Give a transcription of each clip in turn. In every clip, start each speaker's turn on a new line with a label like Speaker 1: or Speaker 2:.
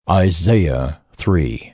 Speaker 1: Isaiah 3.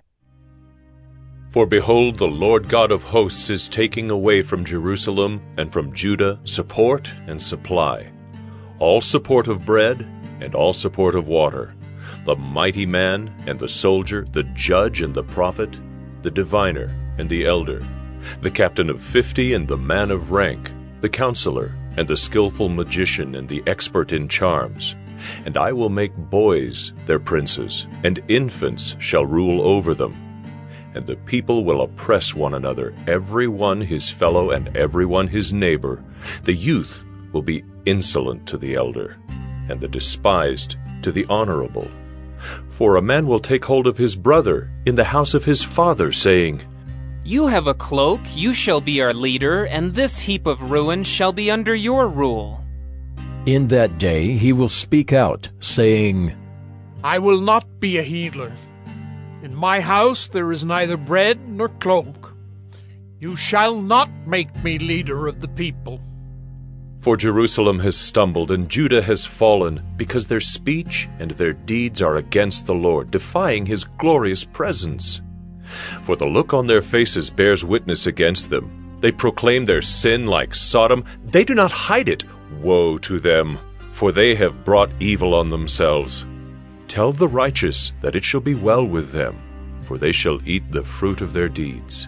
Speaker 2: For behold, the Lord God of hosts is taking away from Jerusalem and from Judah support and supply, all support of bread and all support of water, the mighty man and the soldier, the judge and the prophet, the diviner and the elder, the captain of 50 and the man of rank, the counselor and the skillful magician and the expert in charms. And I will make boys their princes, and infants shall rule over them. And the people will oppress one another, every one his fellow and every one his neighbor. The youth will be insolent to the elder, and the despised to the honorable. For a man will take hold of his brother in the house of his father, saying,
Speaker 3: You have a cloak, you shall be our leader, and this heap of ruin shall be under your rule.
Speaker 1: In that day he will speak out, saying,
Speaker 4: I will not be a healer. In my house there is neither bread nor cloak. You shall not make me leader of the people.
Speaker 2: For Jerusalem has stumbled, and Judah has fallen, because their speech and their deeds are against the Lord, defying his glorious presence. For the look on their faces bears witness against them. They proclaim their sin like Sodom. They do not hide it. Woe to them, for they have brought evil on themselves. Tell the righteous that it shall be well with them, for they shall eat the fruit of their deeds.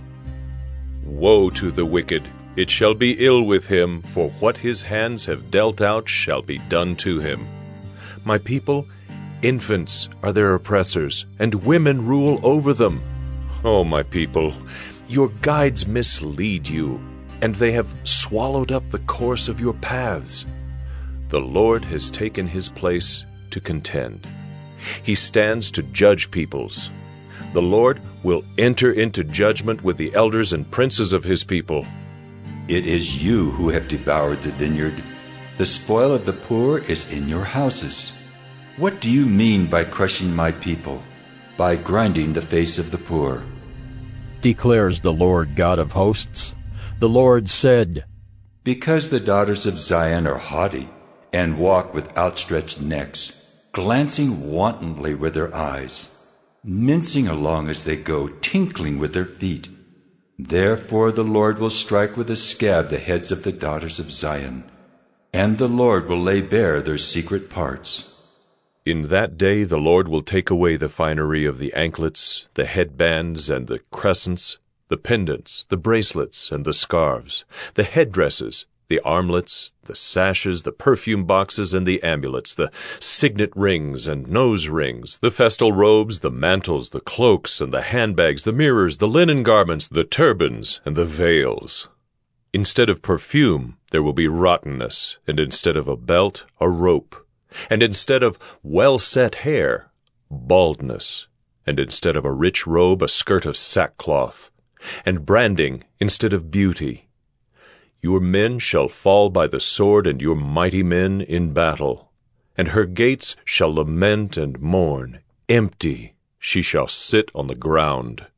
Speaker 2: Woe to the wicked, it shall be ill with him, for what his hands have dealt out shall be done to him. My people, infants are their oppressors, and women rule over them. O my people, your guides mislead you, and they have swallowed up the course of your paths. The Lord has taken his place to contend. He stands to judge peoples. The Lord will enter into judgment with the elders and princes of his people.
Speaker 5: It is you who have devoured the vineyard. The spoil of the poor is in your houses. What do you mean by crushing my people, by grinding the face of the poor?
Speaker 1: Declares the Lord God of hosts. The Lord said,
Speaker 5: Because the daughters of Zion are haughty, and walk with outstretched necks, glancing wantonly with their eyes, mincing along as they go, tinkling with their feet. Therefore the Lord will strike with a scab the heads of the daughters of Zion, and the Lord will lay bare their secret parts.
Speaker 2: In that day the Lord will take away the finery of the anklets, the headbands and the crescents, the pendants, the bracelets and the scarves, the headdresses, the armlets, the sashes, the perfume boxes and the amulets, the signet rings and nose rings, the festal robes, the mantles, the cloaks and the handbags, the mirrors, the linen garments, the turbans and the veils. Instead of perfume there will be rottenness, and instead of a belt, a rope, and instead of well-set hair, baldness, and instead of a rich robe, a skirt of sackcloth, and branding instead of beauty. Your men shall fall by the sword, and your mighty men in battle. And her gates shall lament and mourn. Empty she shall sit on the ground.